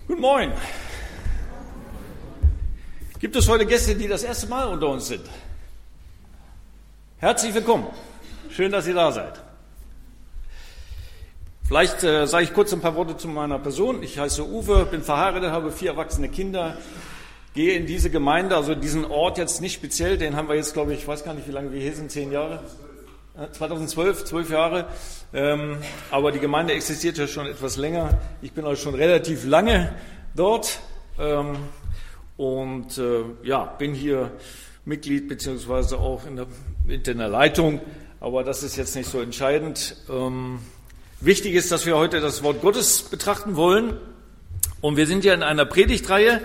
Guten Morgen. Gibt es heute Gäste, die das erste Mal unter uns sind? Herzlich willkommen. Schön, dass ihr da seid. Vielleicht sage ich kurz ein paar Worte zu meiner Person. Ich heiße Uwe, bin verheiratet, habe 4 erwachsene Kinder, gehe in diese Gemeinde, also diesen Ort jetzt nicht speziell, den haben wir jetzt, glaube ich weiß gar nicht, wie lange wir hier sind, 10 Jahre? 2012, 12 Jahre. Aber die Gemeinde existiert ja schon etwas länger. Ich bin also schon relativ lange dort bin hier Mitglied beziehungsweise auch in der Leitung. Aber das ist jetzt nicht so entscheidend. Wichtig ist, dass wir heute das Wort Gottes betrachten wollen. Und wir sind ja in einer Predigtreihe.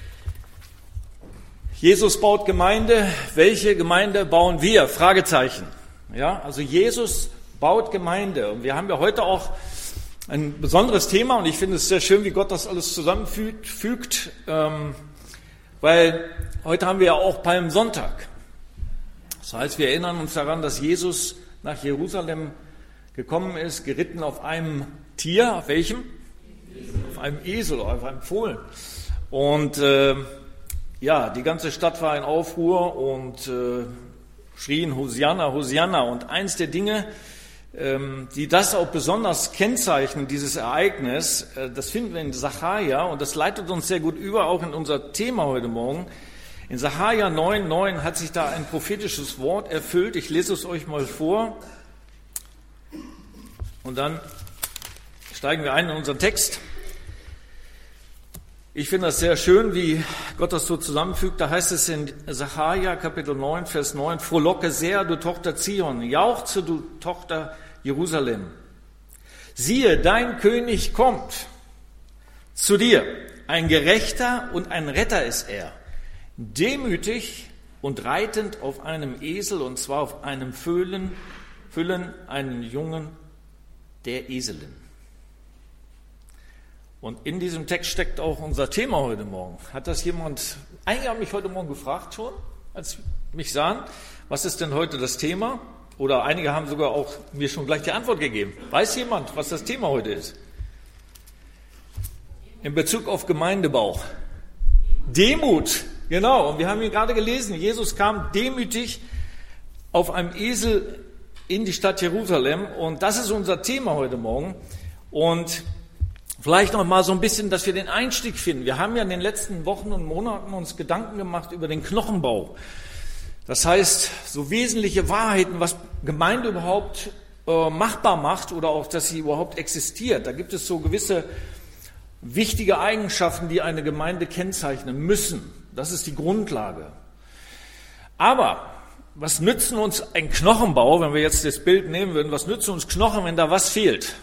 Jesus baut Gemeinde. Welche Gemeinde bauen wir? Fragezeichen. Ja, also Jesus baut Gemeinde. Und wir haben ja heute auch ein besonderes Thema. Und ich finde es sehr schön, wie Gott das alles zusammenfügt. Weil heute haben wir ja auch Palmsonntag. Das heißt, wir erinnern uns daran, dass Jesus nach Jerusalem gekommen ist, geritten auf einem Tier. Auf welchem? Auf einem Esel oder auf einem Fohlen. Und die ganze Stadt war in Aufruhr und schrien Hosianna, Hosianna. Und eins der Dinge, die das auch besonders kennzeichnen, dieses Ereignis, das finden wir in Sacharja und das leitet uns sehr gut über, auch in unser Thema heute Morgen. In Sacharja 9,9 hat sich da ein prophetisches Wort erfüllt. Ich lese es euch mal vor und dann steigen wir ein in unseren Text. Ich finde das sehr schön, wie Gott das so zusammenfügt. Da heißt es in Sacharja Kapitel 9, Vers 9, Frohlocke sehr, du Tochter Zion, jauchze, du Tochter Jerusalem. Siehe, dein König kommt zu dir, ein Gerechter und ein Retter ist er, demütig und reitend auf einem Esel, und zwar auf einem Füllen, einen Jungen der Eselin. Und in diesem Text steckt auch unser Thema heute Morgen. Hat das jemand, einige haben mich heute Morgen gefragt schon, als sie mich sahen, was ist denn heute das Thema? Oder einige haben sogar auch mir schon gleich die Antwort gegeben. Weiß jemand, was das Thema heute ist? In Bezug auf Gemeindebau. Demut, genau. Und wir haben hier gerade gelesen, Jesus kam demütig auf einem Esel in die Stadt Jerusalem. Und das ist unser Thema heute Morgen. Und vielleicht noch mal so ein bisschen, dass wir den Einstieg finden. Wir haben ja in den letzten Wochen und Monaten uns Gedanken gemacht über den Knochenbau. Das heißt, so wesentliche Wahrheiten, was Gemeinde überhaupt machbar macht oder auch, dass sie überhaupt existiert. Da gibt es so gewisse wichtige Eigenschaften, die eine Gemeinde kennzeichnen müssen. Das ist die Grundlage. Aber was nützen uns ein Knochenbau, wenn wir jetzt das Bild nehmen würden, was nützen uns Knochen, wenn da was fehlt?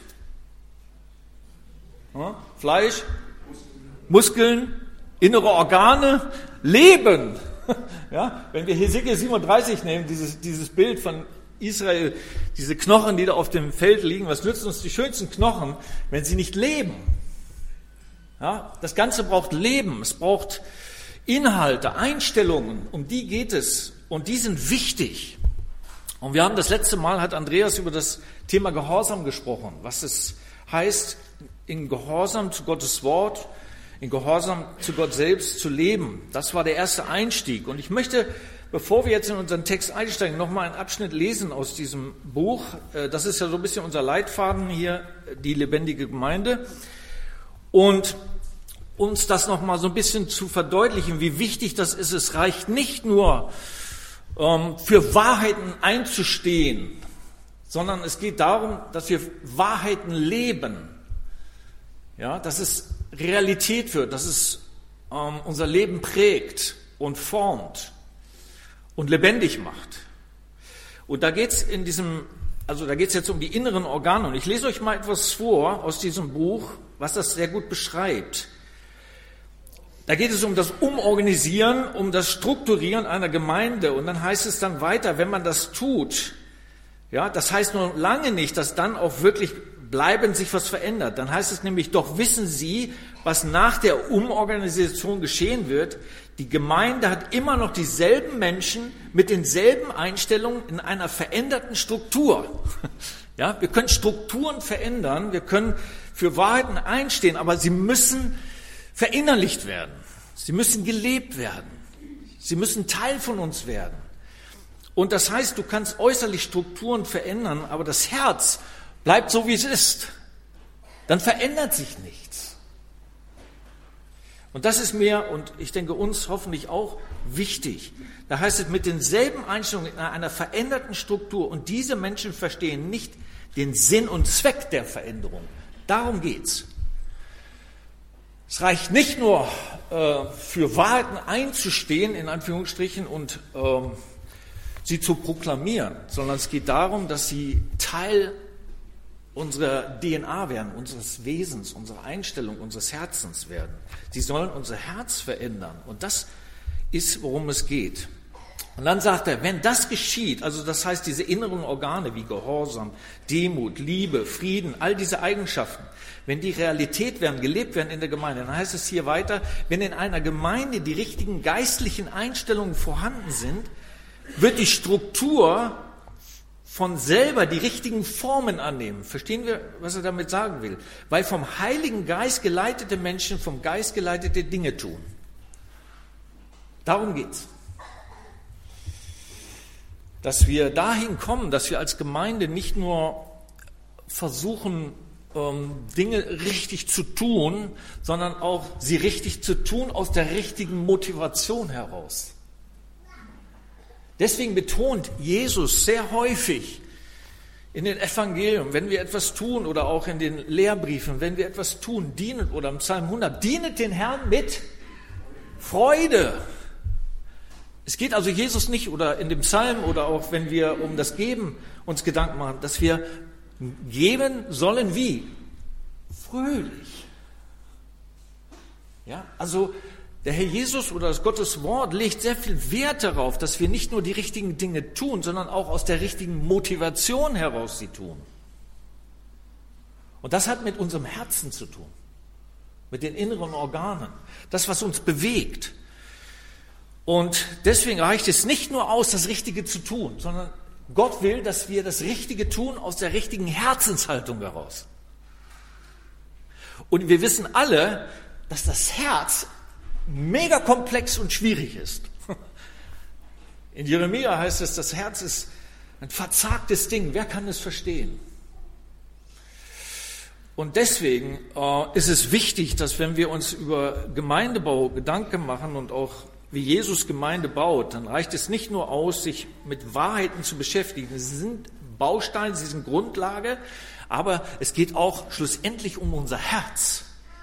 Fleisch, Muskeln, innere Organe, Leben. Ja, wenn wir Hesekiel 37 nehmen, dieses Bild von Israel, diese Knochen, die da auf dem Feld liegen, was nützen uns die schönsten Knochen, wenn sie nicht leben? Ja, das Ganze braucht Leben, es braucht Inhalte, Einstellungen, um die geht es und die sind wichtig. Und wir haben das letzte Mal, hat Andreas über das Thema Gehorsam gesprochen, was es heißt, in Gehorsam zu Gottes Wort, in Gehorsam zu Gott selbst zu leben. Das war der erste Einstieg. Und ich möchte, bevor wir jetzt in unseren Text einsteigen, nochmal einen Abschnitt lesen aus diesem Buch. Das ist ja so ein bisschen unser Leitfaden hier, die lebendige Gemeinde. Und uns das nochmal so ein bisschen zu verdeutlichen, wie wichtig das ist. Es reicht nicht nur, für Wahrheiten einzustehen, sondern es geht darum, dass wir Wahrheiten leben. Ja, dass es Realität wird, dass es unser Leben prägt und formt und lebendig macht. Und da geht's da geht's jetzt um die inneren Organe. Und ich lese euch mal etwas vor aus diesem Buch, was das sehr gut beschreibt. Da geht es um das Umorganisieren, um das Strukturieren einer Gemeinde. Und dann heißt es dann weiter, wenn man das tut, ja, das heißt noch lange nicht, dass dann auch wirklich bleibend sich was verändert. Dann heißt es nämlich, doch wissen Sie, was nach der Umorganisation geschehen wird. Die Gemeinde hat immer noch dieselben Menschen mit denselben Einstellungen in einer veränderten Struktur. Ja, wir können Strukturen verändern, wir können für Wahrheiten einstehen, aber sie müssen verinnerlicht werden. Sie müssen gelebt werden. Sie müssen Teil von uns werden. Und das heißt, du kannst äußerlich Strukturen verändern, aber das Herz bleibt so, wie es ist. Dann verändert sich nichts. Und das ist mir und ich denke uns hoffentlich auch wichtig. Da heißt es mit denselben Einstellungen in einer veränderten Struktur. Und diese Menschen verstehen nicht den Sinn und Zweck der Veränderung. Darum geht's. Es reicht nicht nur für Wahrheiten einzustehen, in Anführungsstrichen, und sie zu proklamieren, sondern es geht darum, dass sie Teil unserer DNA werden, unseres Wesens, unserer Einstellung, unseres Herzens werden. Sie sollen unser Herz verändern. Und das ist, worum es geht. Und dann sagt er, wenn das geschieht, also das heißt diese inneren Organe wie Gehorsam, Demut, Liebe, Frieden, all diese Eigenschaften, wenn die Realität werden, gelebt werden in der Gemeinde, dann heißt es hier weiter, wenn in einer Gemeinde die richtigen geistlichen Einstellungen vorhanden sind, wird die Struktur von selber die richtigen Formen annehmen. Verstehen wir, was er damit sagen will? Weil vom Heiligen Geist geleitete Menschen vom Geist geleitete Dinge tun. Darum geht's. Dass wir dahin kommen, dass wir als Gemeinde nicht nur versuchen, Dinge richtig zu tun, sondern auch sie richtig zu tun aus der richtigen Motivation heraus. Deswegen betont Jesus sehr häufig in den Evangelien, wenn wir etwas tun oder auch in den Lehrbriefen, wenn wir etwas tun, dienet oder im Psalm 100, dienet den Herrn mit Freude. Es geht also Jesus nicht oder in dem Psalm oder auch wenn wir um das Geben uns Gedanken machen, dass wir geben sollen wie? Fröhlich. Ja, also der Herr Jesus oder das Gottes Wort legt sehr viel Wert darauf, dass wir nicht nur die richtigen Dinge tun, sondern auch aus der richtigen Motivation heraus sie tun. Und das hat mit unserem Herzen zu tun, mit den inneren Organen, das, was uns bewegt. Und deswegen reicht es nicht nur aus, das Richtige zu tun, sondern Gott will, dass wir das Richtige tun aus der richtigen Herzenshaltung heraus. Und wir wissen alle, dass das Herz mega komplex und schwierig ist. In Jeremia heißt es, das Herz ist ein verzagtes Ding. Wer kann es verstehen? Und deswegen ist es wichtig, dass wenn wir uns über Gemeindebau Gedanken machen und auch wie Jesus Gemeinde baut, dann reicht es nicht nur aus, sich mit Wahrheiten zu beschäftigen. Sie sind Bausteine, sie sind Grundlage, aber es geht auch schlussendlich um unser Herz.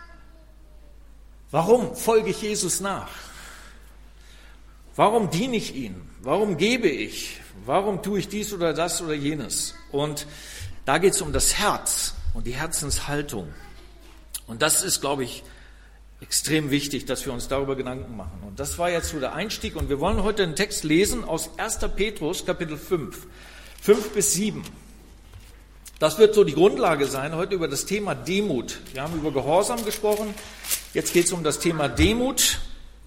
Warum folge ich Jesus nach? Warum diene ich ihm? Warum gebe ich? Warum tue ich dies oder das oder jenes? Und da geht es um das Herz und die Herzenshaltung. Und das ist, glaube ich, extrem wichtig, dass wir uns darüber Gedanken machen. Und das war jetzt so der Einstieg. Und wir wollen heute einen Text lesen aus 1. Petrus, Kapitel 5, 5 bis 7. Das wird so die Grundlage sein, heute über das Thema Demut. Wir haben über Gehorsam gesprochen, jetzt geht es um das Thema Demut.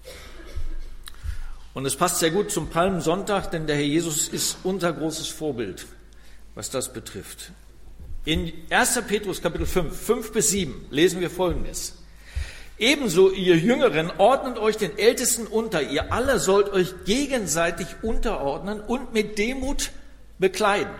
Und es passt sehr gut zum Palmsonntag, denn der Herr Jesus ist unser großes Vorbild, was das betrifft. In 1. Petrus Kapitel 5, 5 bis 7 lesen wir Folgendes. Ebenso, ihr Jüngeren, ordnet euch den Ältesten unter. Ihr alle sollt euch gegenseitig unterordnen und mit Demut bekleiden.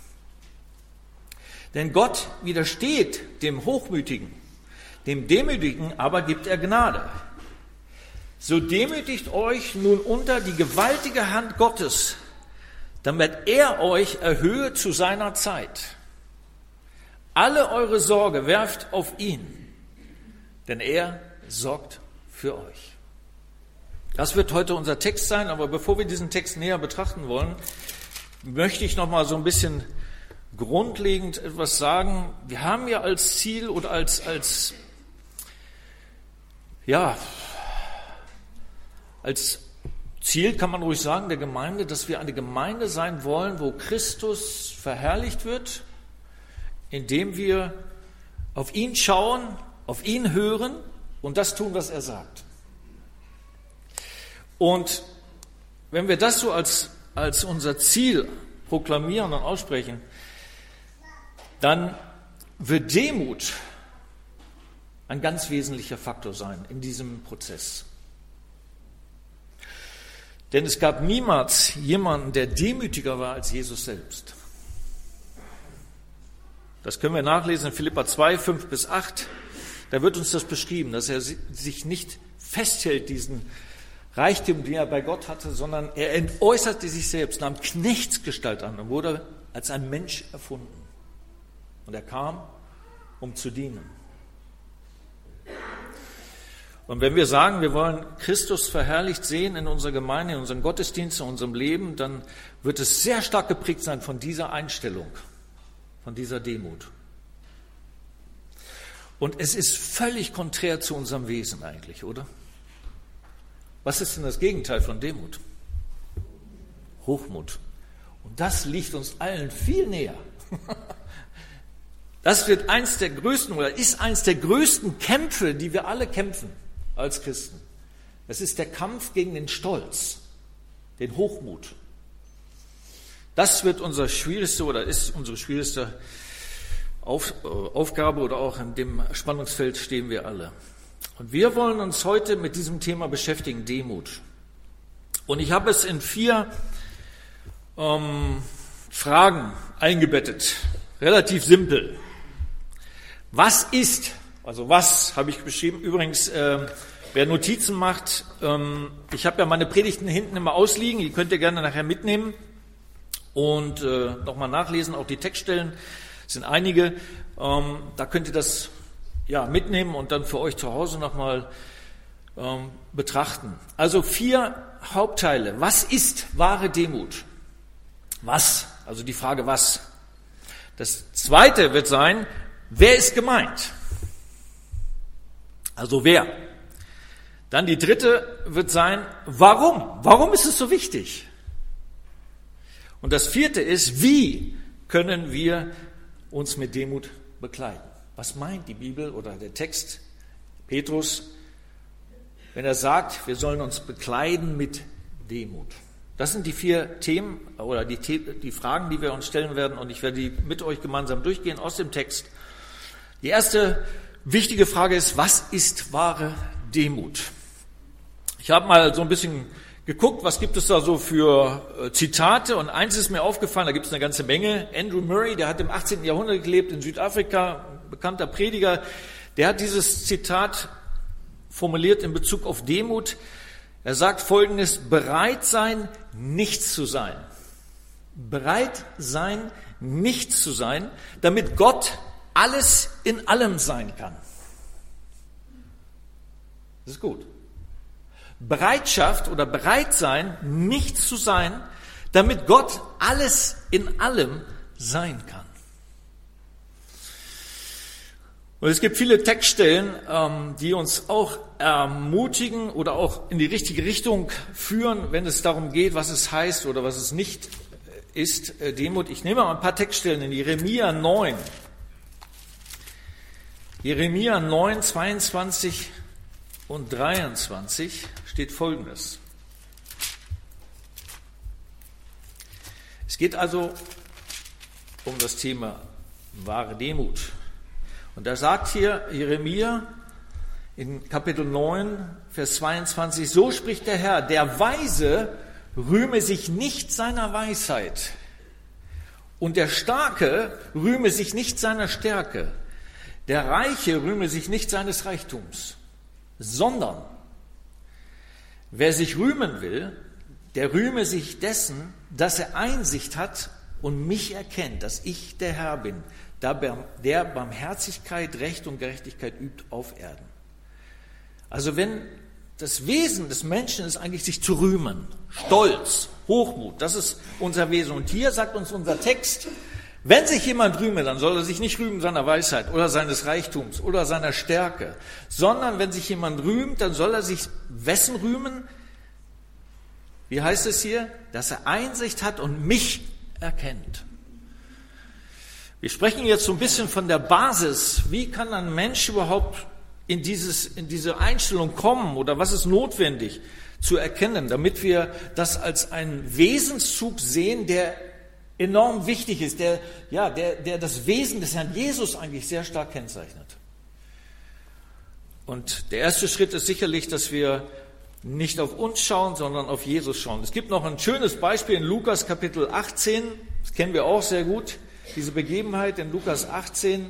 Denn Gott widersteht dem Hochmütigen, dem Demütigen aber gibt er Gnade. So demütigt euch nun unter die gewaltige Hand Gottes, damit er euch erhöhe zu seiner Zeit. Alle eure Sorge werft auf ihn, denn er sorgt für euch. Das wird heute unser Text sein, aber bevor wir diesen Text näher betrachten wollen, möchte ich noch mal so ein bisschen grundlegend etwas sagen. Wir haben ja als Ziel oder als Ziel kann man ruhig sagen, der Gemeinde, dass wir eine Gemeinde sein wollen, wo Christus verherrlicht wird, indem wir auf ihn schauen, auf ihn hören und das tun, was er sagt. Und wenn wir das so als unser Ziel proklamieren und aussprechen, dann wird Demut ein ganz wesentlicher Faktor sein in diesem Prozess. Denn es gab niemals jemanden, der demütiger war als Jesus selbst. Das können wir nachlesen in Philipper 2, 5-8. Da wird uns das beschrieben, dass er sich nicht festhält, diesen Reichtum, den er bei Gott hatte, sondern er entäußerte sich selbst, nahm Knechtsgestalt an und wurde als ein Mensch erfunden. Und er kam, um zu dienen. Und wenn wir sagen, wir wollen Christus verherrlicht sehen in unserer Gemeinde, in unseren Gottesdiensten, in unserem Leben, dann wird es sehr stark geprägt sein von dieser Einstellung, von dieser Demut. Und es ist völlig konträr zu unserem Wesen eigentlich, oder? Was ist denn das Gegenteil von Demut? Hochmut. Und das liegt uns allen viel näher. Das wird eins der größten oder ist eins der größten Kämpfe, die wir alle kämpfen als Christen. Das ist der Kampf gegen den Stolz, den Hochmut. Das wird unser schwierigste oder ist unsere schwierigste Aufgabe oder auch in dem Spannungsfeld stehen wir alle. Und wir wollen uns heute mit diesem Thema beschäftigen, Demut. Und ich habe es in 4 Fragen eingebettet, relativ simpel. Was ist, also was habe ich beschrieben, übrigens, wer Notizen macht, ich habe ja meine Predigten hinten immer ausliegen, die könnt ihr gerne nachher mitnehmen und nochmal nachlesen, auch die Textstellen sind einige, da könnt ihr das mitnehmen und dann für euch zu Hause nochmal betrachten. Also 4 Hauptteile. Was ist wahre Demut? Was? Also die Frage was. Das zweite wird sein, wer ist gemeint? Also wer? Dann die dritte wird sein, warum? Warum ist es so wichtig? Und das vierte ist, wie können wir uns mit Demut bekleiden? Was meint die Bibel oder der Text Petrus, wenn er sagt, wir sollen uns bekleiden mit Demut? Das sind die 4 Themen oder die Fragen, die wir uns stellen werden und ich werde die mit euch gemeinsam durchgehen aus dem Text. Die erste wichtige Frage ist, was ist wahre Demut? Ich habe mal so ein bisschen geguckt, was gibt es da so für Zitate und eins ist mir aufgefallen, da gibt es eine ganze Menge. Andrew Murray, der hat im 18. Jahrhundert gelebt in Südafrika, bekannter Prediger, der hat dieses Zitat formuliert in Bezug auf Demut. Er sagt Folgendes, bereit sein, nichts zu sein. Bereit sein, nichts zu sein, damit Gott alles in allem sein kann. Das ist gut. Bereitschaft oder bereit sein, nichts zu sein, damit Gott alles in allem sein kann. Und es gibt viele Textstellen, die uns auch ermutigen oder auch in die richtige Richtung führen, wenn es darum geht, was es heißt oder was es nicht ist, Demut. Ich nehme mal ein paar Textstellen in Jeremia 9. Jeremia 9, 22 und 23 steht Folgendes. Es geht also um das Thema wahre Demut. Und da sagt hier Jeremia in Kapitel 9, Vers 22, so spricht der Herr, der Weise rühme sich nicht seiner Weisheit und der Starke rühme sich nicht seiner Stärke, der Reiche rühme sich nicht seines Reichtums, sondern wer sich rühmen will, der rühme sich dessen, dass er Einsicht hat und mich erkennt, dass ich der Herr bin, der Barmherzigkeit, Recht und Gerechtigkeit übt auf Erden. Also wenn das Wesen des Menschen ist eigentlich sich zu rühmen, Stolz, Hochmut, das ist unser Wesen. Und hier sagt uns unser Text, wenn sich jemand rühme, dann soll er sich nicht rühmen seiner Weisheit oder seines Reichtums oder seiner Stärke, sondern wenn sich jemand rühmt, dann soll er sich wessen rühmen? Wie heißt es hier? Dass er Einsicht hat und mich erkennt. Wir sprechen jetzt so ein bisschen von der Basis. Wie kann ein Mensch überhaupt in diese Einstellung kommen oder was ist notwendig zu erkennen, damit wir das als einen Wesenszug sehen, der enorm wichtig ist, der das Wesen des Herrn Jesus eigentlich sehr stark kennzeichnet. Und der erste Schritt ist sicherlich, dass wir nicht auf uns schauen, sondern auf Jesus schauen. Es gibt noch ein schönes Beispiel in Lukas Kapitel 18, das kennen wir auch sehr gut, diese Begebenheit in Lukas 18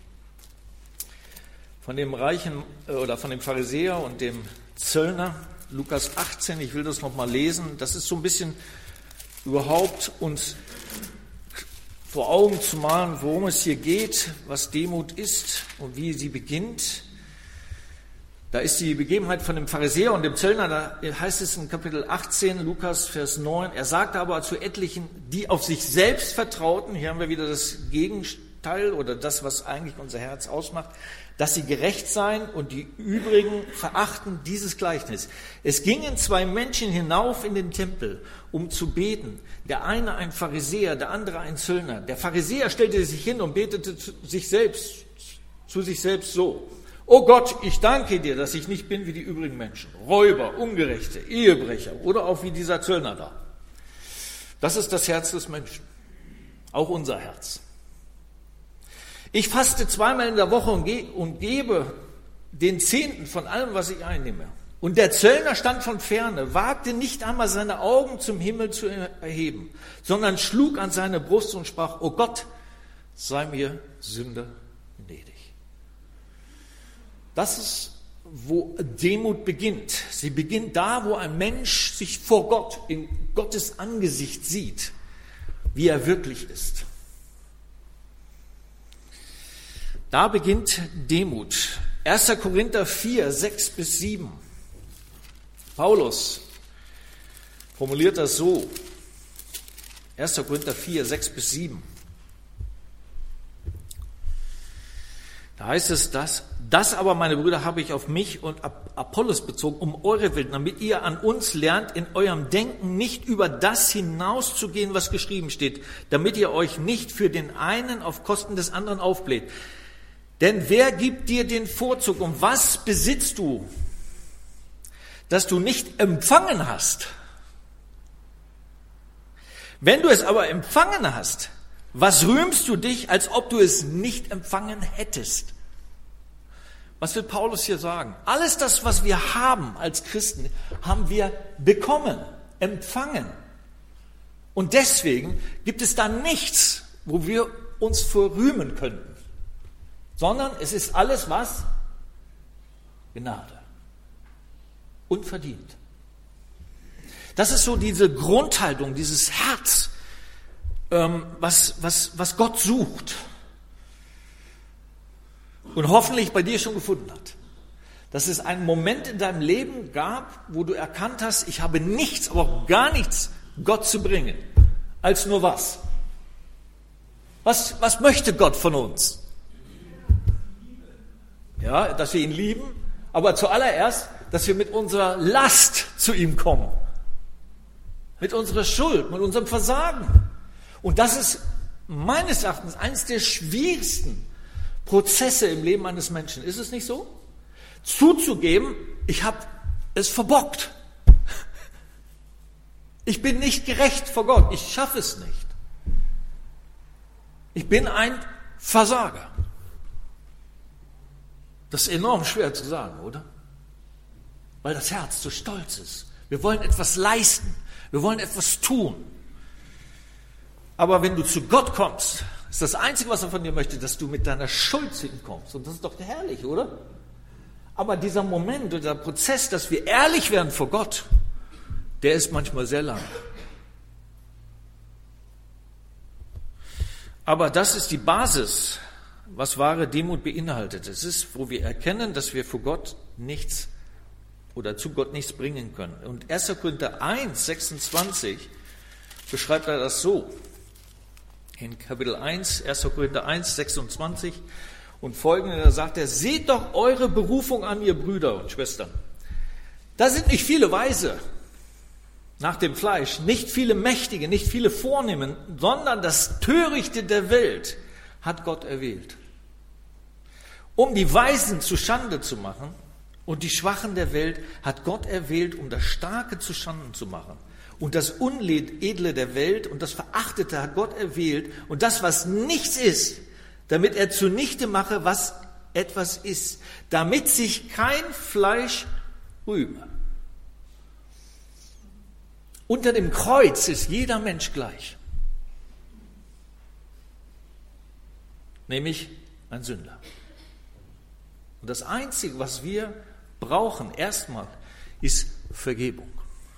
von dem Reichen oder von dem Pharisäer und dem Zöllner. Lukas 18, ich will das nochmal lesen, das ist so ein bisschen überhaupt uns vor Augen zu malen, worum es hier geht, was Demut ist und wie sie beginnt. Da ist die Begebenheit von dem Pharisäer und dem Zöllner, da heißt es in Kapitel 18, Lukas, Vers 9, er sagte aber zu etlichen, die auf sich selbst vertrauten, hier haben wir wieder das Gegenteil oder das, was eigentlich unser Herz ausmacht, dass sie gerecht seien und die übrigen verachten dieses Gleichnis. Es gingen zwei Menschen hinauf in den Tempel, um zu beten. Der eine ein Pharisäer, der andere ein Zöllner. Der Pharisäer stellte sich hin und betete zu sich selbst so: O Gott, ich danke dir, dass ich nicht bin wie die übrigen Menschen, Räuber, Ungerechte, Ehebrecher oder auch wie dieser Zöllner da. Das ist das Herz des Menschen, auch unser Herz. Ich faste zweimal in der Woche und gebe den Zehnten von allem, was ich einnehme. Und der Zöllner stand von ferne, wagte nicht einmal seine Augen zum Himmel zu erheben, sondern schlug an seine Brust und sprach: O Gott, sei mir Sünder gnädig. Das ist, wo Demut beginnt. Sie beginnt da, wo ein Mensch sich vor Gott, in Gottes Angesicht sieht, wie er wirklich ist. Da beginnt Demut. 1. Korinther 4, 6 bis 7. Paulus formuliert das so. 1. Korinther 4, 6 bis 7. Da heißt es, das aber, meine Brüder, habe ich auf mich und Apollos bezogen, um eure Willen, damit ihr an uns lernt, in eurem Denken nicht über das hinauszugehen, was geschrieben steht, damit ihr euch nicht für den einen auf Kosten des anderen aufbläht. Denn wer gibt dir den Vorzug und was besitzt du, das du nicht empfangen hast? Wenn du es aber empfangen hast, was rühmst du dich, als ob du es nicht empfangen hättest? Was will Paulus hier sagen? Alles das, was wir haben als Christen, haben wir bekommen, empfangen. Und deswegen gibt es da nichts, wo wir uns vor rühmen könnten. Sondern es ist alles was? Gnade. Unverdient. Das ist so diese Grundhaltung, dieses Herz, was Gott sucht und hoffentlich bei dir schon gefunden hat. Dass es einen Moment in deinem Leben gab, wo du erkannt hast, ich habe nichts, aber auch gar nichts Gott zu bringen, als nur was? Was möchte Gott von uns? Ja, dass wir ihn lieben, aber zuallererst, dass wir mit unserer Last zu ihm kommen. Mit unserer Schuld, mit unserem Versagen. Und das ist meines Erachtens eines der schwierigsten Prozesse im Leben eines Menschen. Ist es nicht so? Zuzugeben, ich habe es verbockt. Ich bin nicht gerecht vor Gott. Ich schaffe es nicht. Ich bin ein Versager. Das ist enorm schwer zu sagen, oder? Weil das Herz so stolz ist. Wir wollen etwas leisten. Wir wollen etwas tun. Aber wenn du zu Gott kommst, ist das Einzige, was er von dir möchte, dass du mit deiner Schuld zu ihm kommst. Und das ist doch herrlich, oder? Aber dieser Moment oder der Prozess, dass wir ehrlich werden vor Gott, der ist manchmal sehr lang. Aber das ist die Basis, was wahre Demut beinhaltet. Es ist, wo wir erkennen, dass wir vor Gott nichts oder zu Gott nichts bringen können. Und 1. Korinther 1, 26 beschreibt er das so. In Kapitel 1, 1. Korinther 1, 26 und folgende, da sagt er: Seht doch eure Berufung an, ihr Brüder und Schwestern. Da sind nicht viele Weise nach dem Fleisch, nicht viele Mächtige, nicht viele Vornehmen, sondern das Törichte der Welt hat Gott erwählt, um die Weisen zu Schande zu machen, und die Schwachen der Welt hat Gott erwählt, um das Starke zu Schanden zu machen. Und das Unedle der Welt und das Verachtete hat Gott erwählt, und das, was nichts ist, damit er zunichte mache, was etwas isst, damit sich kein Fleisch rühme. Unter dem Kreuz ist jeder Mensch gleich, nämlich ein Sünder. Und das Einzige, was wir brauchen, erstmal, ist Vergebung.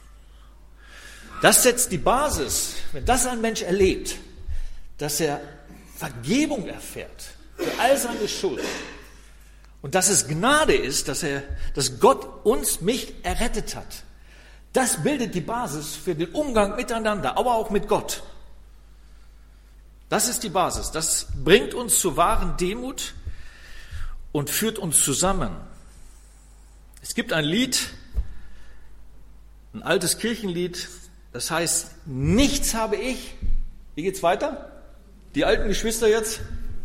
Das setzt die Basis, wenn das ein Mensch erlebt, dass er Vergebung erfährt für all seine Schuld und dass es Gnade ist, dass Gott mich errettet hat. Das bildet die Basis für den Umgang miteinander, aber auch mit Gott. Das ist die Basis. Das bringt uns zur wahren Demut und führt uns zusammen. Es gibt ein Lied, ein altes Kirchenlied, das heißt, nichts habe ich. Wie geht's weiter? Die alten Geschwister jetzt?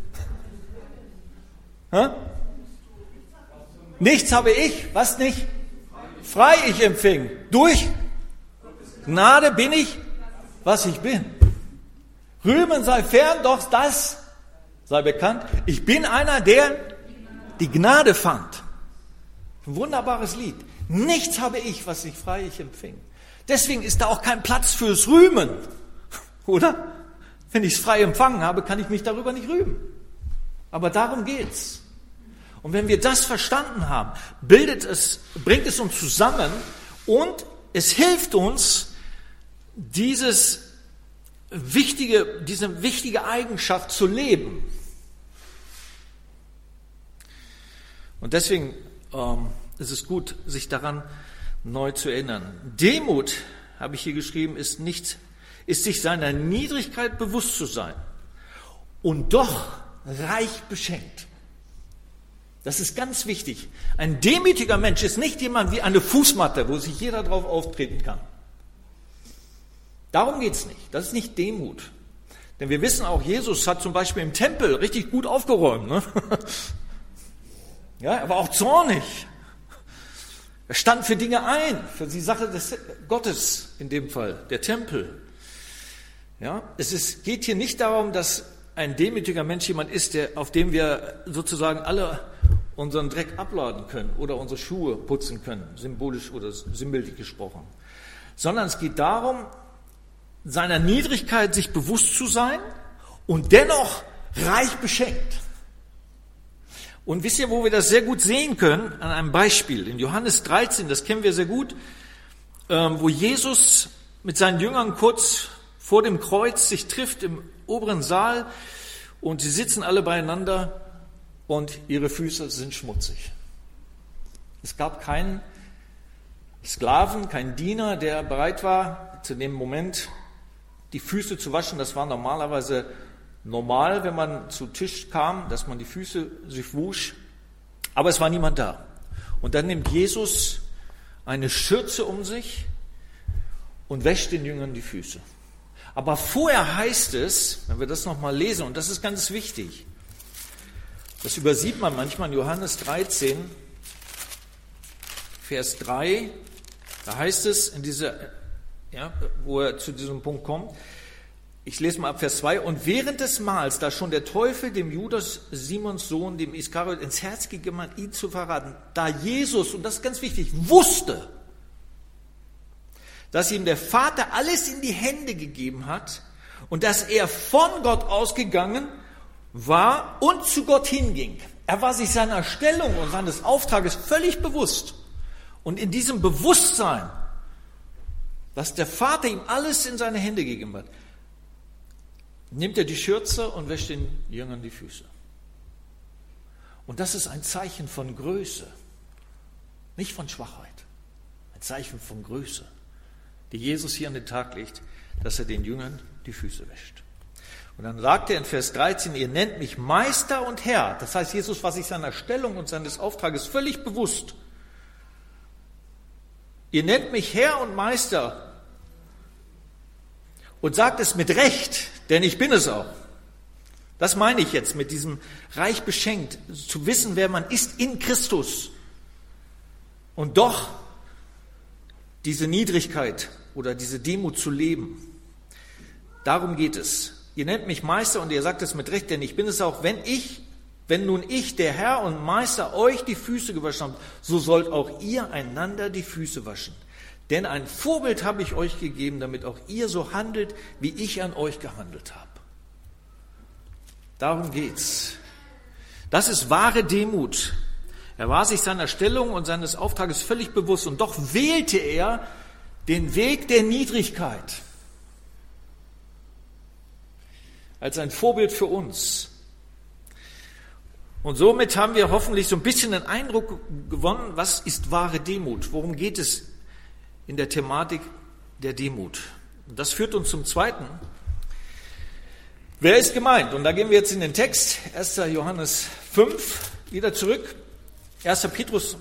Nichts habe ich, was nicht? Frei ich empfing. Durch Gnade bin ich, was ich bin. Rühmen sei fern, doch das sei bekannt. Ich bin einer, der die Gnade fand. Ein wunderbares Lied. Nichts habe ich, was ich frei ich empfing. Deswegen ist da auch kein Platz fürs Rühmen. Oder? Wenn ich es frei empfangen habe, kann ich mich darüber nicht rühmen. Aber darum geht's. Und wenn wir das verstanden haben, bringt es uns zusammen und es hilft uns, diese wichtige Eigenschaft zu leben. Und deswegen ist es gut, sich daran neu zu erinnern. Demut, habe ich hier geschrieben, ist sich seiner Niedrigkeit bewusst zu sein und doch reich beschenkt. Das ist ganz wichtig. Ein demütiger Mensch ist nicht jemand wie eine Fußmatte, wo sich jeder drauf auftreten kann. Darum geht's nicht. Das ist nicht Demut. Denn wir wissen auch, Jesus hat zum Beispiel im Tempel richtig gut aufgeräumt. Ne? Ja, er war auch zornig. Er stand für Dinge ein, für die Sache des Gottes in dem Fall, der Tempel. Ja, geht hier nicht darum, dass ein demütiger Mensch jemand ist, auf dem wir sozusagen alle unseren Dreck abladen können oder unsere Schuhe putzen können, symbolisch oder sinnbildlich gesprochen. Sondern es geht darum, seiner Niedrigkeit sich bewusst zu sein und dennoch reich beschenkt. Und wisst ihr, wo wir das sehr gut sehen können? An einem Beispiel. In Johannes 13, das kennen wir sehr gut, wo Jesus mit seinen Jüngern kurz vor dem Kreuz sich trifft im oberen Saal und sie sitzen alle beieinander und ihre Füße sind schmutzig. Es gab keinen Sklaven, keinen Diener, der bereit war, zu dem Moment die Füße zu waschen. Das war normalerweise normal, wenn man zu Tisch kam, dass man die Füße sich wusch. Aber es war niemand da. Und dann nimmt Jesus eine Schürze um sich und wäscht den Jüngern die Füße. Aber vorher heißt es, wenn wir das nochmal lesen, und das ist ganz wichtig, das übersieht man manchmal in Johannes 13, Vers 3, da heißt es, wo er zu diesem Punkt kommt, ich lese mal ab Vers 2, und während des Mahls, da schon der Teufel dem Judas, Simons Sohn, dem Iskariot, ins Herz gegeben hat, ihn zu verraten, da Jesus, und das ist ganz wichtig, wusste, dass ihm der Vater alles in die Hände gegeben hat und dass er von Gott ausgegangen war und zu Gott hinging. Er war sich seiner Stellung und seines Auftrages völlig bewusst. Und in diesem Bewusstsein, dass der Vater ihm alles in seine Hände gegeben hat, nimmt er die Schürze und wäscht den Jüngern die Füße. Und das ist ein Zeichen von Größe, nicht von Schwachheit. Ein Zeichen von Größe, die Jesus hier an den Tag legt, dass er den Jüngern die Füße wäscht. Und dann sagt er in Vers 13, ihr nennt mich Meister und Herr. Das heißt, Jesus war sich seiner Stellung und seines Auftrages völlig bewusst. Ihr nennt mich Herr und Meister und sagt es mit Recht, denn ich bin es auch. Das meine ich jetzt mit diesem reich beschenkt, zu wissen, wer man ist in Christus und doch diese Niedrigkeit oder diese Demut zu leben. Darum geht es. Ihr nennt mich Meister und ihr sagt es mit Recht, denn ich bin es auch, wenn wenn nun ich, der Herr und Meister, euch die Füße gewaschen habe, so sollt auch ihr einander die Füße waschen. Denn ein Vorbild habe ich euch gegeben, damit auch ihr so handelt, wie ich an euch gehandelt habe. Darum geht's. Das ist wahre Demut. Er war sich seiner Stellung und seines Auftrages völlig bewusst und doch wählte er den Weg der Niedrigkeit als ein Vorbild für uns. Und somit haben wir hoffentlich so ein bisschen einen Eindruck gewonnen, was ist wahre Demut? Worum geht es in der Thematik der Demut? Und das führt uns zum Zweiten. Wer ist gemeint? Und da gehen wir jetzt in den Text, 1. Johannes 5, wieder zurück. 1. Petrus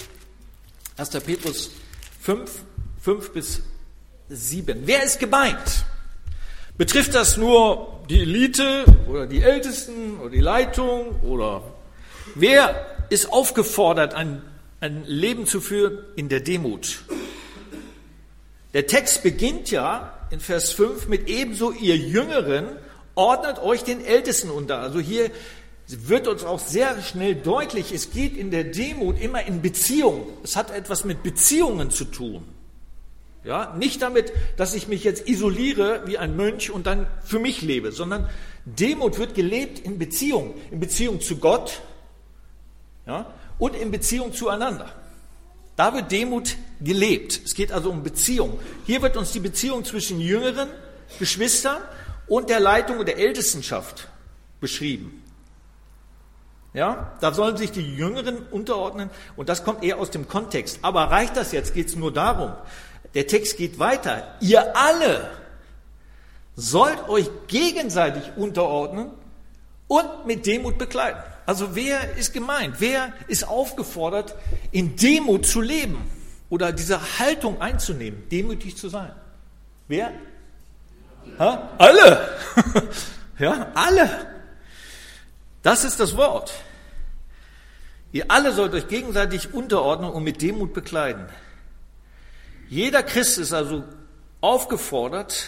5 bis 7. Wer ist gemeint? Betrifft das nur die Elite oder die Ältesten oder die Leitung? Oder wer ist aufgefordert, ein Leben zu führen in der Demut? Der Text beginnt ja in Vers 5 mit ebenso ihr Jüngeren, ordnet euch den Ältesten unter. Also hier wird uns auch sehr schnell deutlich, es geht in der Demut immer in Beziehung. Es hat etwas mit Beziehungen zu tun. Ja, nicht damit, dass ich mich jetzt isoliere wie ein Mönch und dann für mich lebe, sondern Demut wird gelebt in Beziehung zu Gott, ja, und in Beziehung zueinander. Da wird Demut gelebt. Es geht also um Beziehung. Hier wird uns die Beziehung zwischen jüngeren Geschwistern und der Leitung und der Ältestenschaft beschrieben. Ja, da sollen sich die Jüngeren unterordnen und das kommt eher aus dem Kontext. Aber reicht das jetzt? Geht es nur darum? Der Text geht weiter. Ihr alle sollt euch gegenseitig unterordnen und mit Demut bekleiden. Also wer ist gemeint? Wer ist aufgefordert, in Demut zu leben oder diese Haltung einzunehmen, demütig zu sein? Wer? Ha? Alle! Ja, alle! Das ist das Wort. Ihr alle sollt euch gegenseitig unterordnen und mit Demut bekleiden. Jeder Christ ist also aufgefordert,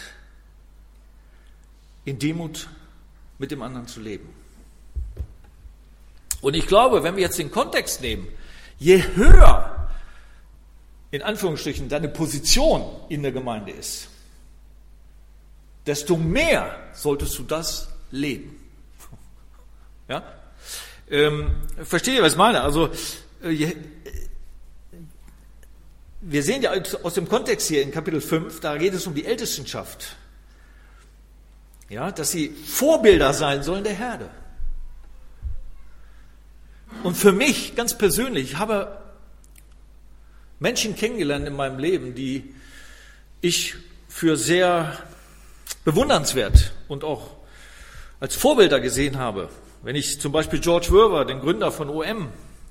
in Demut mit dem anderen zu leben. Und ich glaube, wenn wir jetzt den Kontext nehmen, je höher, in Anführungsstrichen, deine Position in der Gemeinde ist, desto mehr solltest du das leben. Ja? Versteht ihr, was ich meine? Also, wir sehen ja aus dem Kontext hier in Kapitel 5, da geht es um die Ältestenschaft. Ja, dass sie Vorbilder sein sollen der Herde. Und für mich ganz persönlich, ich habe Menschen kennengelernt in meinem Leben, die ich für sehr bewundernswert und auch als Vorbilder gesehen habe. Wenn ich zum Beispiel George Verwer, den Gründer von OM,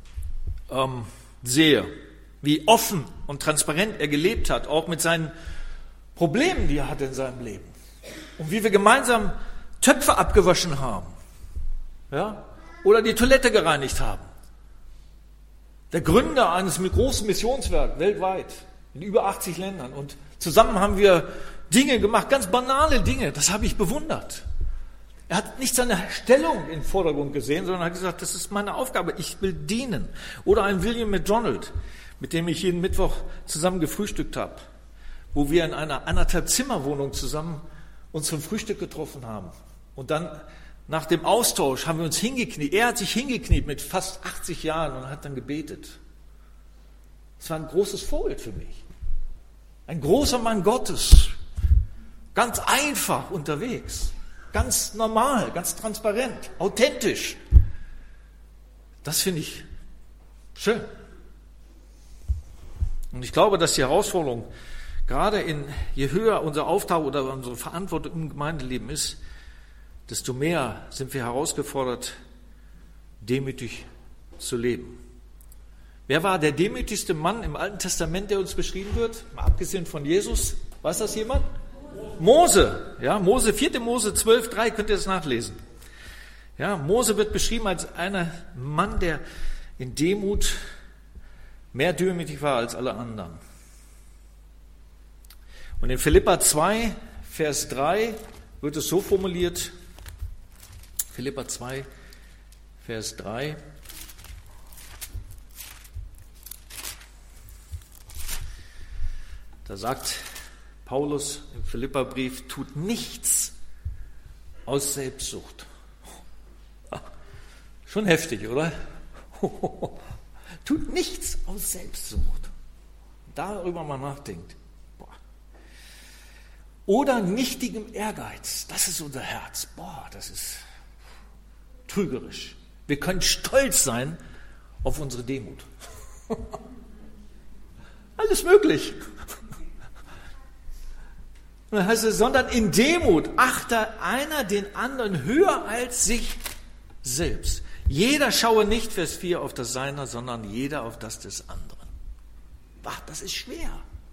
sehe, wie offen und transparent er gelebt hat, auch mit seinen Problemen, die er hatte in seinem Leben. Und wie wir gemeinsam Töpfe abgewaschen haben, ja, oder die Toilette gereinigt haben. Der Gründer eines großen Missionswerks weltweit, in über 80 Ländern. Und zusammen haben wir Dinge gemacht, ganz banale Dinge, das habe ich bewundert. Er hat nicht seine Stellung in den Vordergrund gesehen, sondern hat gesagt, das ist meine Aufgabe, ich will dienen. Oder ein William McDonald, mit dem ich jeden Mittwoch zusammen gefrühstückt habe, wo wir in einer 1,5 Zimmerwohnung zusammen uns zum Frühstück getroffen haben. Und dann nach dem Austausch haben wir uns hingekniet. Er hat sich hingekniet mit fast 80 Jahren und hat dann gebetet. Das war ein großes Vorbild für mich. Ein großer Mann Gottes. Ganz einfach unterwegs. Ganz normal, ganz transparent, authentisch. Das finde ich schön. Und ich glaube, dass die Herausforderung, gerade je höher unser Auftrag oder unsere Verantwortung im Gemeindeleben ist, desto mehr sind wir herausgefordert, demütig zu leben. Wer war der demütigste Mann im Alten Testament, der uns beschrieben wird? Mal abgesehen von Jesus. Weiß das jemand? Mose. Ja, 4. Mose 12,3, könnt ihr das nachlesen. Ja, Mose wird beschrieben als einer Mann, der in Demut mehr demütig war als alle anderen. Und in Philipper 2, Vers 3 wird es so formuliert, Philipper 2, Vers 3. Da sagt Paulus im Philipperbrief, tut nichts aus Selbstsucht. Schon heftig, oder? Tut nichts aus Selbstsucht. Darüber mal nachdenkt. Oder nichtigem Ehrgeiz. Das ist unser Herz. Das ist trügerisch. Wir können stolz sein auf unsere Demut. Alles möglich. Dann heißt es, sondern in Demut achte einer den anderen höher als sich selbst. Jeder schaue nicht, Vers 4, auf das Seine, sondern jeder auf das des anderen. Das ist schwer.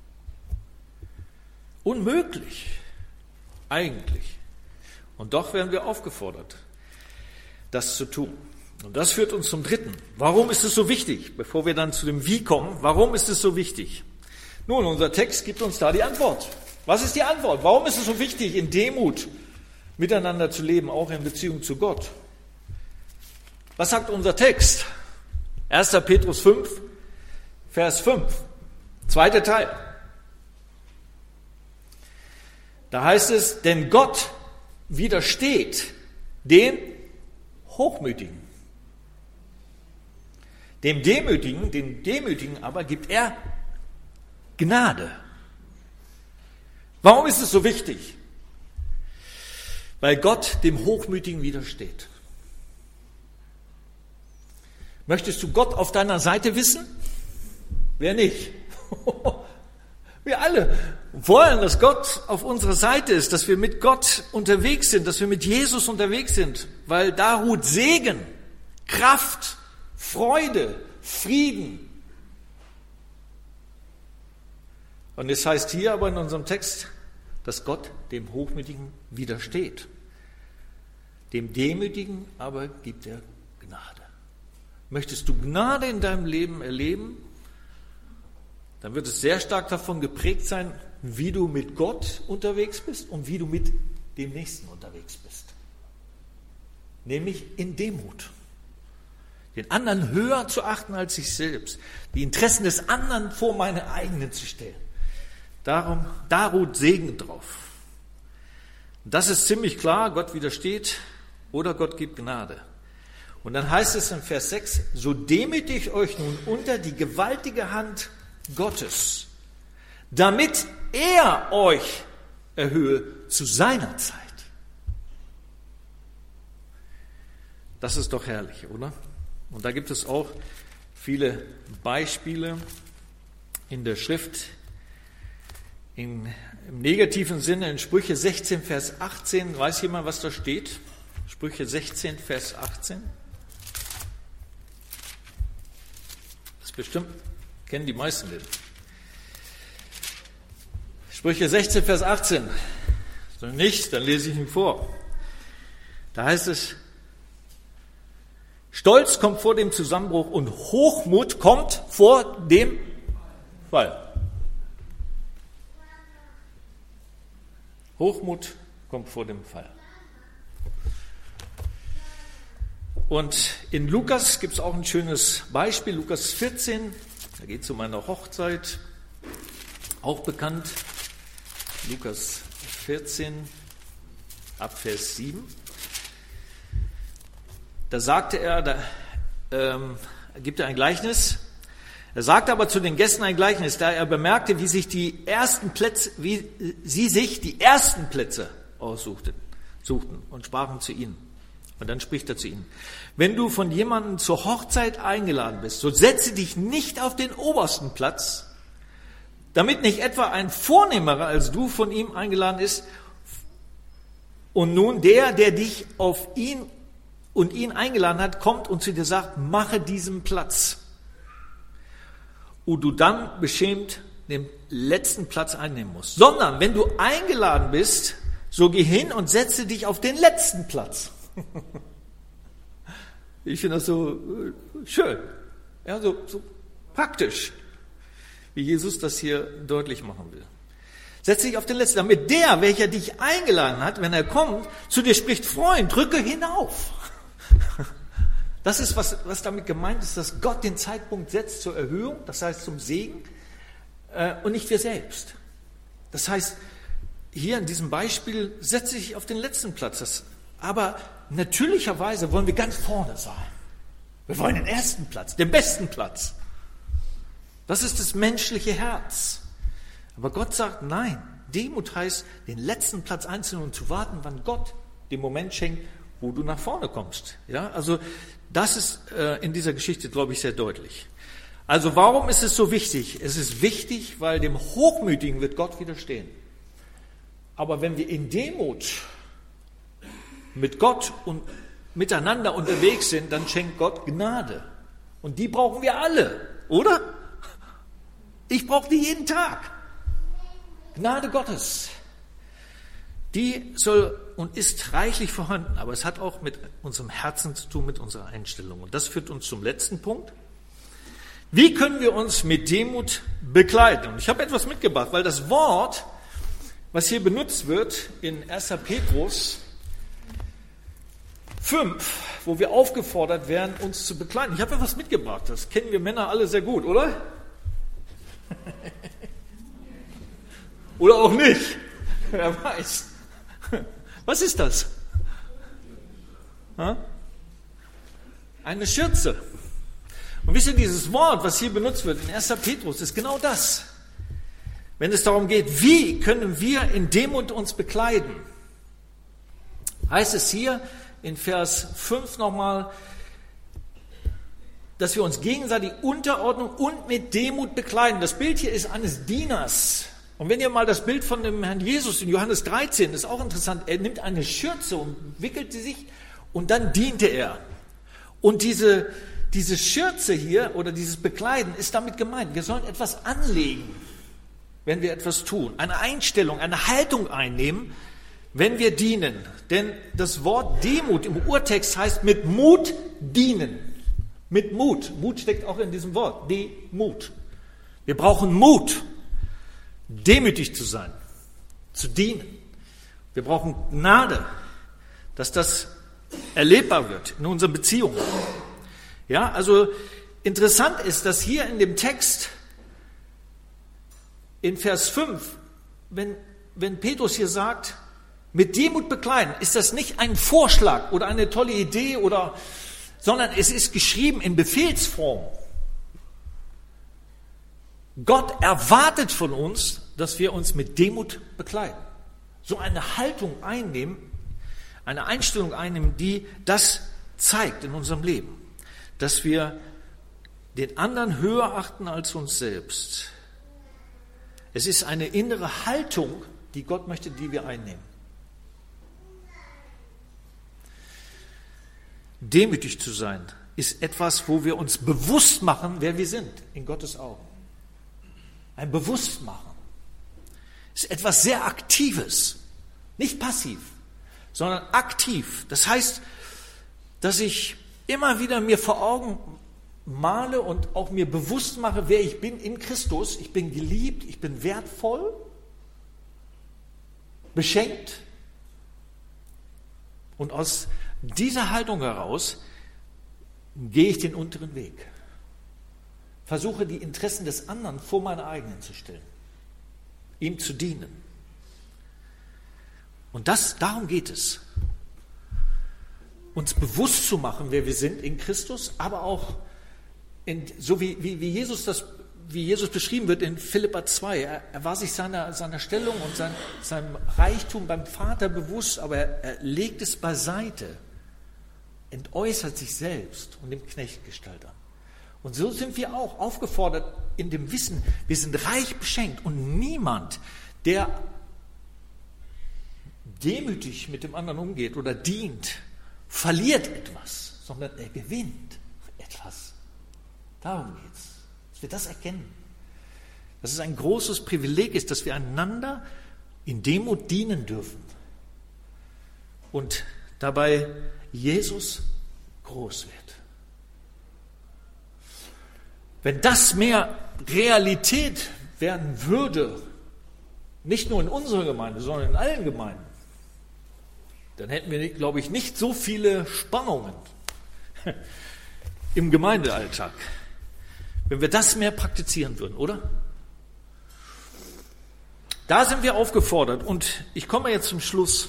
Unmöglich. Eigentlich. Und doch werden wir aufgefordert, das zu tun. Und das führt uns zum dritten. Warum ist es so wichtig? Bevor wir dann zu dem Wie kommen, warum ist es so wichtig? Nun, unser Text gibt uns da die Antwort. Was ist die Antwort? Warum ist es so wichtig, in Demut miteinander zu leben, auch in Beziehung zu Gott? Was sagt unser Text? 1. Petrus 5, Vers 5, zweiter Teil. Da heißt es, denn Gott widersteht den Hochmütigen. Dem Demütigen aber gibt er Gnade. Warum ist es so wichtig? Weil Gott dem Hochmütigen widersteht. Möchtest du Gott auf deiner Seite wissen? Wer nicht? Wir alle wollen, dass Gott auf unserer Seite ist, dass wir mit Gott unterwegs sind, dass wir mit Jesus unterwegs sind, weil da ruht Segen, Kraft, Freude, Frieden. Und es heißt hier aber in unserem Text, dass Gott dem Hochmütigen widersteht. Dem Demütigen aber gibt er Gnade. Möchtest du Gnade in deinem Leben erleben, dann wird es sehr stark davon geprägt sein, wie du mit Gott unterwegs bist und wie du mit dem Nächsten unterwegs bist. Nämlich in Demut. Den anderen höher zu achten als sich selbst. Die Interessen des anderen vor meine eigenen zu stellen. Da ruht Segen drauf. Das ist ziemlich klar, Gott widersteht oder Gott gibt Gnade. Und dann heißt es in Vers 6, so demütigt euch nun unter die gewaltige Hand Gottes, damit er euch erhöhe zu seiner Zeit. Das ist doch herrlich, oder? Und da gibt es auch viele Beispiele in der Schrift, im negativen Sinne in Sprüche 16, Vers 18. Weiß jemand, was da steht? Sprüche 16, Vers 18. Das bestimmt kennen die meisten den. Sprüche 16, Vers 18. Wenn nicht, dann lese ich ihn vor. Da heißt es, Stolz kommt vor dem Zusammenbruch und Hochmut kommt vor dem Fall. Hochmut kommt vor dem Fall. Und in Lukas gibt es auch ein schönes Beispiel, Lukas 14, da geht es um eine Hochzeit, auch bekannt, Lukas 14, ab Vers 7. Da sagte er, gibt er ein Gleichnis. Er sagte aber zu den Gästen ein Gleichnis, da er bemerkte, wie sie sich die ersten Plätze aussuchten und sprachen zu ihnen. Und dann spricht er zu ihnen: Wenn du von jemandem zur Hochzeit eingeladen bist, so setze dich nicht auf den obersten Platz, damit nicht etwa ein Vornehmerer als du von ihm eingeladen ist und nun der dich auf ihn und ihn eingeladen hat, kommt und zu dir sagt, mache diesen Platz. Und du dann beschämt den letzten Platz einnehmen musst. Sondern, wenn du eingeladen bist, so geh hin und setze dich auf den letzten Platz. Ich finde das so schön, ja, so praktisch, wie Jesus das hier deutlich machen will. Setze dich auf den letzten, damit der, welcher dich eingeladen hat, wenn er kommt, zu dir spricht, Freund, drücke hinauf. Das ist, was damit gemeint ist, dass Gott den Zeitpunkt setzt zur Erhöhung, das heißt zum Segen, und nicht wir selbst. Das heißt, hier in diesem Beispiel setze ich auf den letzten Platz. Aber natürlicherweise wollen wir ganz vorne sein. Wir wollen den ersten Platz, den besten Platz. Das ist das menschliche Herz. Aber Gott sagt, nein, Demut heißt, den letzten Platz einzunehmen und zu warten, wann Gott den Moment schenkt, wo du nach vorne kommst. Ja, also das ist in dieser Geschichte, glaube ich, sehr deutlich. Also warum ist es so wichtig? Es ist wichtig, weil dem Hochmütigen wird Gott widerstehen. Aber wenn wir in Demut mit Gott und miteinander unterwegs sind, dann schenkt Gott Gnade. Und die brauchen wir alle, oder? Ich brauche die jeden Tag. Gnade Gottes. Die soll und ist reichlich vorhanden, aber es hat auch mit unserem Herzen zu tun, mit unserer Einstellung. Und das führt uns zum letzten Punkt. Wie können wir uns mit Demut bekleiden? Und ich habe etwas mitgebracht, weil das Wort, was hier benutzt wird in 1. Petrus 5, wo wir aufgefordert werden, uns zu bekleiden. Ich habe etwas mitgebracht, das kennen wir Männer alle sehr gut, oder? Oder auch nicht, wer weiß. Was ist das? Eine Schürze. Und wisst ihr, dieses Wort, was hier benutzt wird in 1. Petrus, ist genau das. Wenn es darum geht, wie können wir in Demut uns bekleiden, heißt es hier in Vers 5 nochmal, dass wir uns gegenseitig unterordnen und mit Demut bekleiden. Das Bild hier ist eines Dieners. Und wenn ihr mal das Bild von dem Herrn Jesus in Johannes 13, ist auch interessant, er nimmt eine Schürze und wickelt sie sich und dann diente er. Und diese Schürze hier oder dieses Bekleiden ist damit gemeint, wir sollen etwas anlegen, wenn wir etwas tun, eine Einstellung, eine Haltung einnehmen, wenn wir dienen. Denn das Wort Demut im Urtext heißt mit Mut dienen. Mit Mut. Mut steckt auch in diesem Wort. Demut. Wir brauchen Mut, demütig zu sein, zu dienen. Wir brauchen Gnade, dass das erlebbar wird in unseren Beziehungen. Ja, also interessant ist, dass hier in dem Text in Vers 5, wenn Petrus hier sagt, mit Demut bekleiden, ist das nicht ein Vorschlag oder eine tolle Idee, sondern es ist geschrieben in Befehlsform. Gott erwartet von uns, dass wir uns mit Demut bekleiden. So eine Haltung einnehmen, eine Einstellung einnehmen, die das zeigt in unserem Leben. Dass wir den anderen höher achten als uns selbst. Es ist eine innere Haltung, die Gott möchte, die wir einnehmen. Demütig zu sein ist etwas, wo wir uns bewusst machen, wer wir sind in Gottes Augen. Ein Bewusstmachen ist etwas sehr Aktives, nicht passiv, sondern aktiv. Das heißt, dass ich immer wieder mir vor Augen male und auch mir bewusst mache, wer ich bin in Christus. Ich bin geliebt, ich bin wertvoll, beschenkt. Und aus dieser Haltung heraus gehe ich den unteren Weg. Versuche die Interessen des anderen vor meine eigenen zu stellen. Ihm zu dienen. Und darum geht es. Uns bewusst zu machen, wer wir sind in Christus, aber auch so wie Jesus beschrieben wird in Philipper 2. Er war sich seiner Stellung und seinem Reichtum beim Vater bewusst, aber er legt es beiseite, entäußert sich selbst und nimmt Knechtgestalt an. Und so sind wir auch aufgefordert in dem Wissen, wir sind reich beschenkt und niemand, der demütig mit dem anderen umgeht oder dient, verliert etwas, sondern er gewinnt etwas. Darum geht's, dass wir das erkennen. Dass es ein großes Privileg ist, dass wir einander in Demut dienen dürfen. Und dabei Jesus groß wird. Wenn das mehr Realität werden würde, nicht nur in unserer Gemeinde, sondern in allen Gemeinden, dann hätten wir, glaube ich, nicht so viele Spannungen. im Gemeindealltag, wenn wir das mehr praktizieren würden, oder? Da sind wir aufgefordert und ich komme jetzt zum Schluss.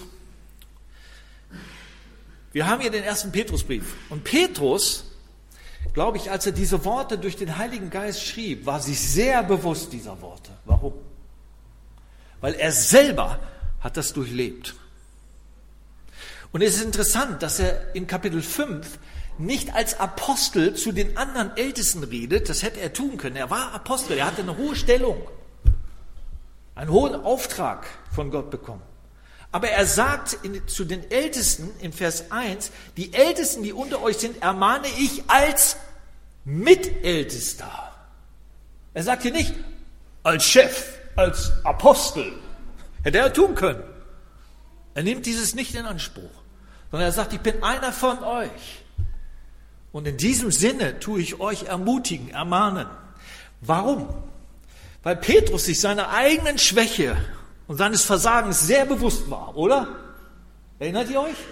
Wir haben hier den 1. Petrusbrief und Petrus, glaube ich, als er diese Worte durch den Heiligen Geist schrieb, war sich sehr bewusst dieser Worte. Warum? Weil er selber hat das durchlebt. Und es ist interessant, dass er in Kapitel 5 nicht als Apostel zu den anderen Ältesten redet, das hätte er tun können. Er war Apostel, er hatte eine hohe Stellung, einen hohen Auftrag von Gott bekommen. Aber er sagt zu den Ältesten in Vers 1, die Ältesten, die unter euch sind, ermahne ich als Mitältester. Er sagt hier nicht als Chef, als Apostel. Hätte er tun können. Er nimmt dieses nicht in Anspruch, sondern er sagt, ich bin einer von euch. Und in diesem Sinne tue ich euch ermutigen, ermahnen. Warum? Weil Petrus sich seiner eigenen Schwäche und seines Versagens sehr bewusst war, oder? Erinnert ihr euch?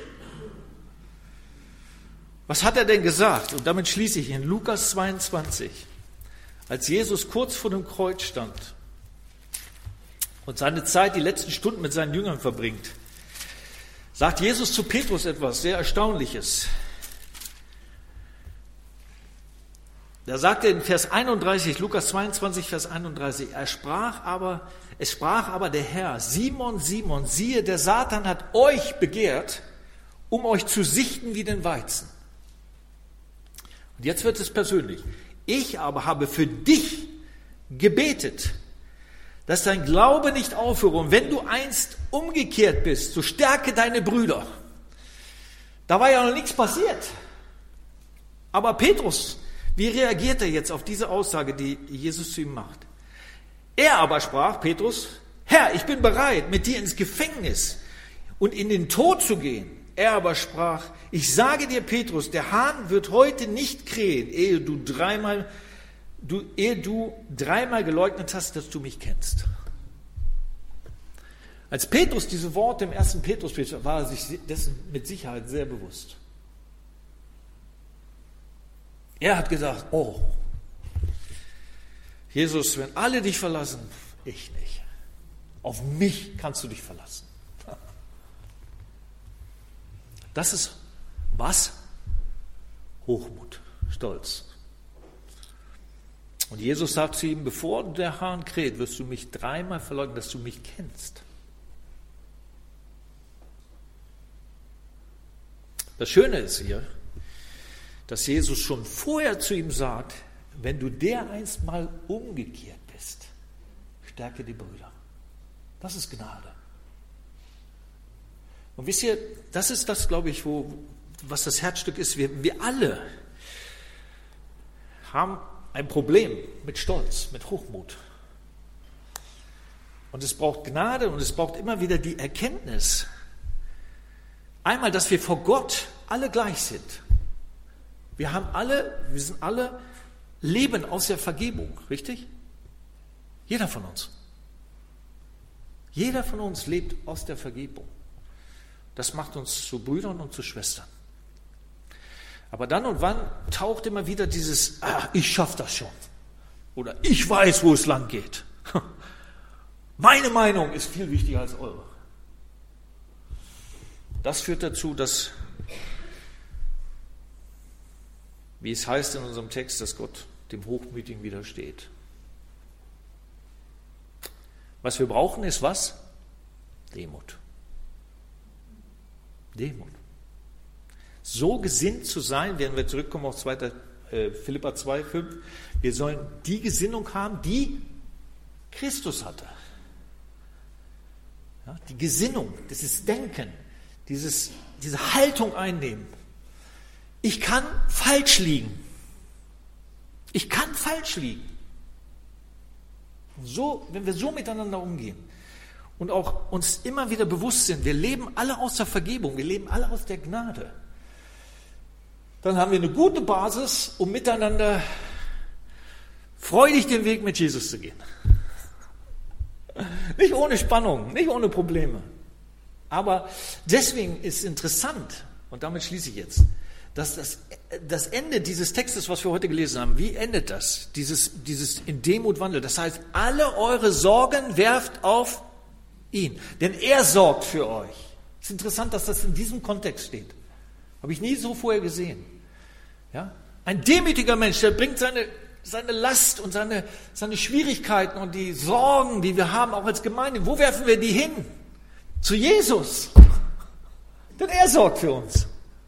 Was hat er denn gesagt? Und damit schließe ich in Lukas 22, als Jesus kurz vor dem Kreuz stand und seine Zeit, die letzten Stunden mit seinen Jüngern verbringt, sagt Jesus zu Petrus etwas sehr Erstaunliches. Da sagt er in Vers 31, Lukas 22, Vers 31, es sprach aber der Herr, Simon, Simon, siehe, der Satan hat euch begehrt, um euch zu sichten wie den Weizen. Und jetzt wird es persönlich. Ich aber habe für dich gebetet, dass dein Glaube nicht aufhöre. Und wenn du einst umgekehrt bist, so stärke deine Brüder. Da war ja noch nichts passiert. Aber Petrus, wie reagiert er jetzt auf diese Aussage, die Jesus zu ihm macht? Er aber sprach, Petrus, Herr, ich bin bereit, mit dir ins Gefängnis und in den Tod zu gehen. Er aber sprach, ich sage dir, Petrus, der Hahn wird heute nicht krähen, ehe du dreimal geleugnet hast, dass du mich kennst. Als Petrus diese Worte im 1. Petrusbrief, war er sich dessen mit Sicherheit sehr bewusst. Er hat gesagt, oh, Jesus, wenn alle dich verlassen, ich nicht. Auf mich kannst du dich verlassen. Das ist was? Hochmut, Stolz. Und Jesus sagt zu ihm, bevor der Hahn kräht, wirst du mich dreimal verleugnen, dass du mich kennst. Das Schöne ist hier, dass Jesus schon vorher zu ihm sagt, wenn du dereinst mal umgekehrt bist, stärke die Brüder. Das ist Gnade. Und wisst ihr, das ist das, glaube ich, was das Herzstück ist. Wir alle haben ein Problem mit Stolz, mit Hochmut. Und es braucht Gnade und es braucht immer wieder die Erkenntnis, einmal, dass wir vor Gott alle gleich sind. Wir sind alle leben aus der Vergebung, richtig? Jeder von uns. Jeder von uns lebt aus der Vergebung. Das macht uns zu Brüdern und zu Schwestern. Aber dann und wann taucht immer wieder dieses, ich schaffe das schon. Oder ich weiß, wo es lang geht. Meine Meinung ist viel wichtiger als eure. Das führt dazu, dass, wie es heißt in unserem Text, dass Gott dem Hochmütigen widersteht. Was wir brauchen, ist was? Demut. Demut. So gesinnt zu sein, werden wir zurückkommen auf Philipper 2,5, wir sollen die Gesinnung haben, die Christus hatte. Ja, die Gesinnung, dieses Denken, diese Haltung einnehmen. Ich kann falsch liegen. Ich kann falsch liegen. So, wenn wir so miteinander umgehen und auch uns immer wieder bewusst sind, wir leben alle aus der Vergebung, wir leben alle aus der Gnade, dann haben wir eine gute Basis, um miteinander freudig den Weg mit Jesus zu gehen. Nicht ohne Spannung, nicht ohne Probleme. Aber deswegen ist interessant, und damit schließe ich jetzt, das Ende dieses Textes, was wir heute gelesen haben, wie endet das? Dieses in Demut wandeln. Das heißt, alle eure Sorgen werft auf ihn, denn er sorgt für euch. Es ist interessant, dass das in diesem Kontext steht. Habe ich nie so vorher gesehen. Ja? Ein demütiger Mensch, der bringt seine Last und seine Schwierigkeiten und die Sorgen, die wir haben, auch als Gemeinde. Wo werfen wir die hin? Zu Jesus. Denn er sorgt für uns.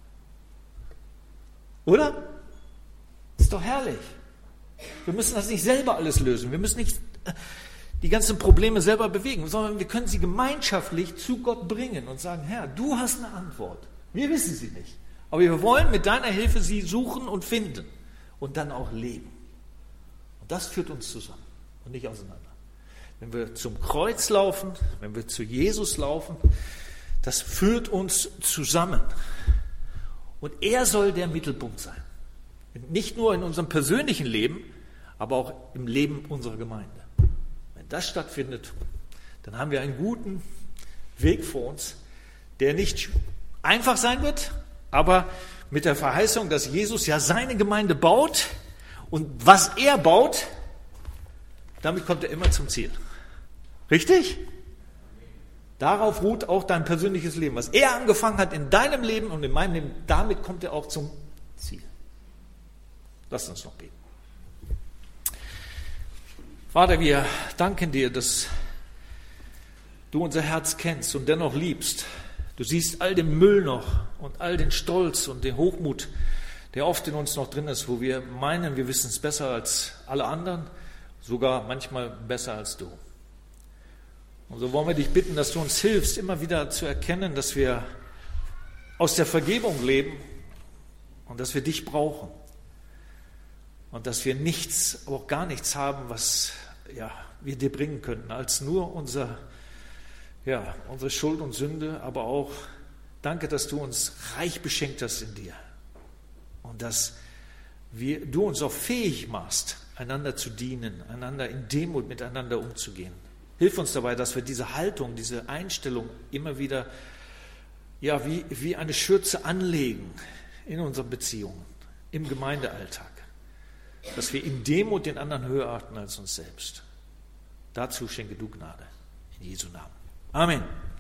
Oder? Ist doch herrlich. Wir müssen das nicht selber alles lösen. Wir müssen nicht die ganzen Probleme selber bewegen, sondern wir können sie gemeinschaftlich zu Gott bringen und sagen, Herr, du hast eine Antwort. Wir wissen sie nicht. Aber wir wollen mit deiner Hilfe sie suchen und finden und dann auch leben. Und das führt uns zusammen und nicht auseinander. Wenn wir zum Kreuz laufen, wenn wir zu Jesus laufen, das führt uns zusammen. Und er soll der Mittelpunkt sein. Nicht nur in unserem persönlichen Leben, aber auch im Leben unserer Gemeinde. Wenn das stattfindet, dann haben wir einen guten Weg vor uns, der nicht einfach sein wird, aber mit der Verheißung, dass Jesus ja seine Gemeinde baut und was er baut, damit kommt er immer zum Ziel. Richtig? Darauf ruht auch dein persönliches Leben. Was er angefangen hat in deinem Leben und in meinem Leben, damit kommt er auch zum Ziel. Lasst uns noch beten. Vater, wir danken dir, dass du unser Herz kennst und dennoch liebst. Du siehst all den Müll noch und all den Stolz und den Hochmut, der oft in uns noch drin ist, wo wir meinen, wir wissen es besser als alle anderen, sogar manchmal besser als du. Und so wollen wir dich bitten, dass du uns hilfst, immer wieder zu erkennen, dass wir aus der Vergebung leben und dass wir dich brauchen. Und dass wir nichts, aber auch gar nichts haben, was wir dir bringen könnten, als nur unsere Schuld und Sünde, aber auch danke, dass du uns reich beschenkt hast in dir. Und dass du uns auch fähig machst, einander zu dienen, einander in Demut miteinander umzugehen. Hilf uns dabei, dass wir diese Haltung, diese Einstellung immer wieder wie eine Schürze anlegen in unseren Beziehungen, im Gemeindealltag. Dass wir in Demut den anderen höher achten als uns selbst. Dazu schenke du Gnade. In Jesu Namen. Amen.